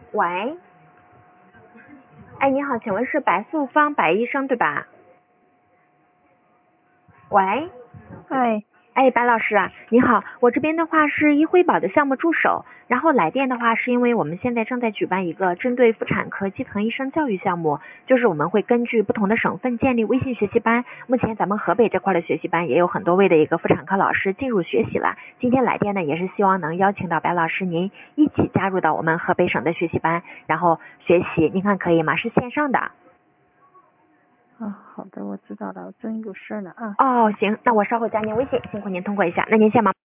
喂，哎，你好，请问是白素芳白医生对吧？喂， 嗨， 哎，白老师啊，你好，我这边的话是医辉宝的项目助手，然后来电的话是因为我们现在正在举办一个针对妇产科基层医生教育项目，就是我们会根据不同的省份建立微信学习班，目前咱们河北这块的学习班也有很多位的一个妇产科老师进入学习了，今天来电呢也是希望能邀请到白老师您一起加入到我们河北省的学习班，然后学习，您看可以吗？是线上的。 好的，我知道了，我正有事呢啊。 哦，行，那我稍后加您微信，辛苦您通过一下，那您先忙。